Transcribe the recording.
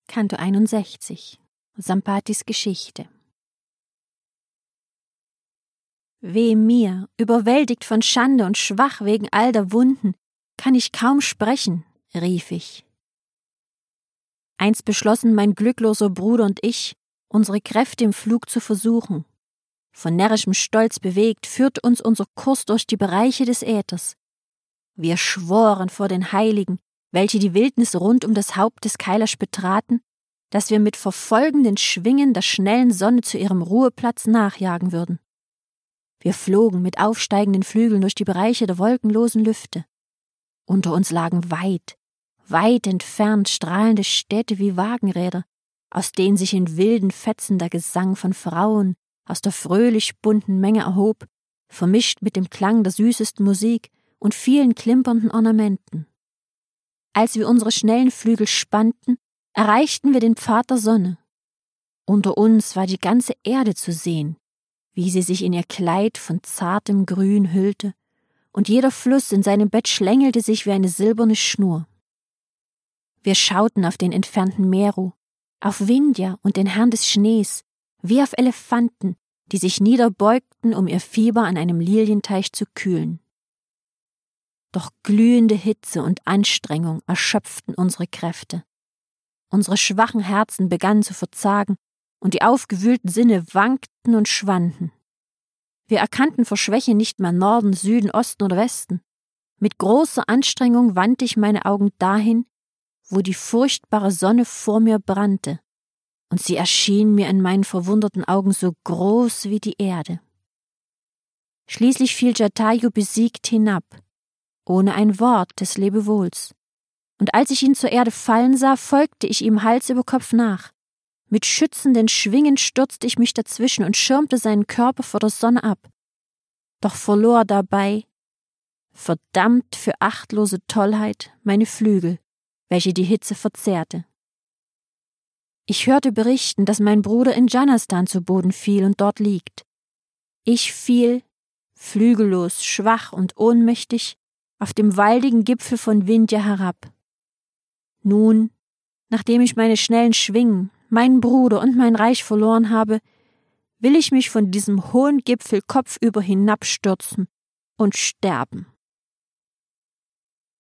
Kanto 61 Sampatis Geschichte. Weh mir, überwältigt von Schande und schwach wegen all der Wunden, kann ich kaum sprechen, rief ich. Einst beschlossen mein glückloser Bruder und ich, unsere Kräfte im Flug zu versuchen. Von närrischem Stolz bewegt, führt uns unser Kurs durch die Bereiche des Äthers. Wir schworen vor den Heiligen, welche die Wildnis rund um das Haupt des Kailash betraten, dass wir mit verfolgenden Schwingen der schnellen Sonne zu ihrem Ruheplatz nachjagen würden. Wir flogen mit aufsteigenden Flügeln durch die Bereiche der wolkenlosen Lüfte. Unter uns lagen weit, weit entfernt strahlende Städte wie Wagenräder, aus denen sich in wilden Fetzen der Gesang von Frauen aus der fröhlich bunten Menge erhob, vermischt mit dem Klang der süßesten Musik und vielen klimpernden Ornamenten. Als wir unsere schnellen Flügel spannten, erreichten wir den Pfad der Sonne. Unter uns war die ganze Erde zu sehen, wie sie sich in ihr Kleid von zartem Grün hüllte, und jeder Fluss in seinem Bett schlängelte sich wie eine silberne Schnur. Wir schauten auf den entfernten Meru, auf Vindhya und den Herrn des Schnees, wie auf Elefanten, die sich niederbeugten, um ihr Fieber an einem Lilienteich zu kühlen. Doch glühende Hitze und Anstrengung erschöpften unsere Kräfte. Unsere schwachen Herzen begannen zu verzagen, und die aufgewühlten Sinne wankten und schwanden. Wir erkannten vor Schwäche nicht mehr Norden, Süden, Osten oder Westen. Mit großer Anstrengung wandte ich meine Augen dahin, wo die furchtbare Sonne vor mir brannte, und sie erschien mir in meinen verwunderten Augen so groß wie die Erde. Schließlich fiel Jatayu besiegt hinab, ohne ein Wort des Lebewohls. Und als ich ihn zur Erde fallen sah, folgte ich ihm Hals über Kopf nach. Mit schützenden Schwingen stürzte ich mich dazwischen und schirmte seinen Körper vor der Sonne ab, doch verlor dabei, verdammt für achtlose Tollheit, meine Flügel, welche die Hitze verzehrte. Ich hörte berichten, dass mein Bruder in Janastan zu Boden fiel und dort liegt. Ich fiel, flügellos, schwach und ohnmächtig, auf dem waldigen Gipfel von Vindhya herab. Nun, nachdem ich meine schnellen Schwingen, meinen Bruder und mein Reich verloren habe, will ich mich von diesem hohen Gipfel kopfüber hinabstürzen und sterben.